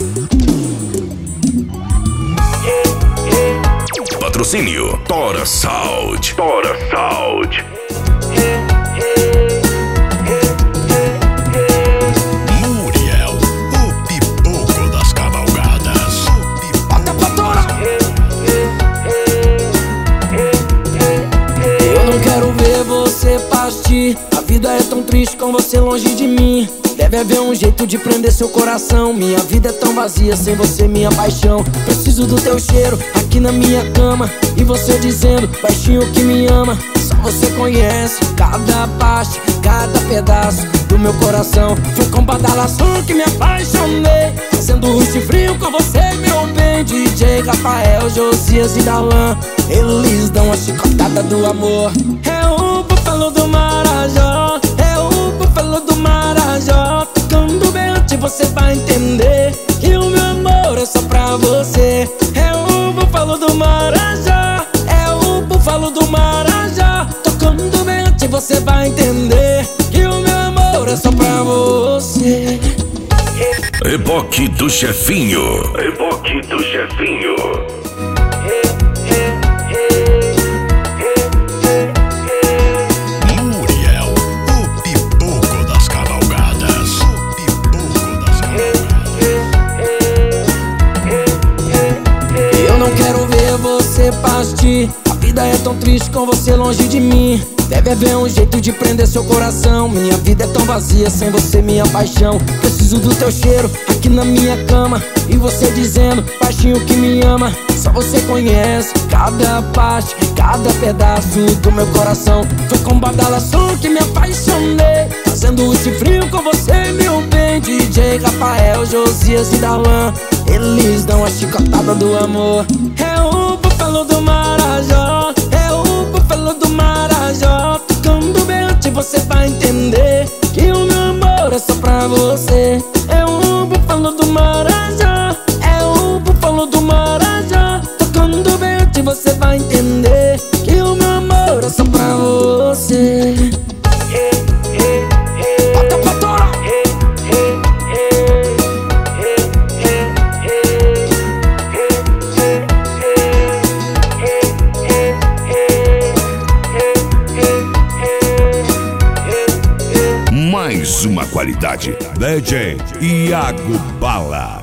Patrocínio Tora Sound. Tora Sound. Muriel, o pipoco das cavalgadas. Bota pra Tora! Eu não quero ver você partir. A vida é tão triste com você longe de mim. Deve haver um jeito de prender seu coração. Minha vida é tão vazia sem você, minha paixão. Preciso do teu cheiro aqui na minha cama. E você dizendo, baixinho, que me ama. Só você conhece cada parte, cada pedaço do meu coração. Foi com badalação que me apaixonei, fazendo rush frio com você, meu bem. DJ Rafael, Josias e Darlan, eles dão a chicotada do amor. É o búfalo do Marajó, é o búfalo do Marajó. Tocando bem antes você vai entender que o meu amor é só pra você. É o búfalo do Marajó, é o búfalo do Marajó. Tocando bem antes você vai entender que o meu amor é só pra você. Reboque do chefinho. Reboque do chefinho. Muriel, o pipoco das cavalgadas. O pipoco das cavalgadas. Eu não quero ver você partir. A vida é tão triste com você longe de mim. Deve haver um jeito de prender seu coração. Minha vida é tão vazia sem você, minha paixão. Preciso do teu cheiro aqui na minha cama. E você dizendo, baixinho, que me ama. Só você conhece cada parte, cada pedaço do meu coração. Foi com badalação que me apaixonei, fazendo rush frio com você, meu bem. DJ Rafael, Josias e Darlan, eles dão a chicotada do amor. É o búfalo do Marajó, é o búfalo do Marajó. Tocando bem antes você vai entender que o meu amor é só pra você. É o búfalo do Marajó, é o búfalo do Marajó. Tocando bem antes você vai entender que o meu amor é só pra você. Bota pra Tora! Mais uma qualidade. DJ Iago Bala.